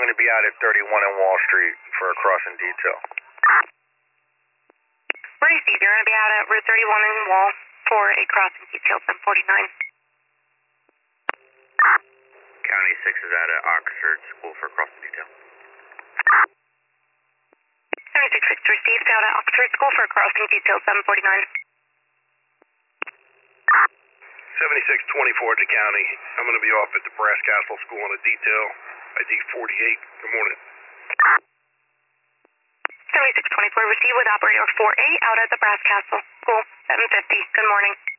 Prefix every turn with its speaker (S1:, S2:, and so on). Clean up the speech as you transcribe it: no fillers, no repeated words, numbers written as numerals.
S1: to be out at 31 on Wall Street for a crossing detail.
S2: Receive, you're going to be out at Route 31 in Wall for a crossing detail 749.
S1: County 6 is out at Oxford School for a crossing detail.
S2: 766 received, out at Oxford School for a crossing detail 749.
S3: 7624 to County. I'm going to be off at the Brass Castle School on a detail. ID 48. Good morning.
S2: 7624 received with operator 48 out at the Brass Castle School 750. Good morning.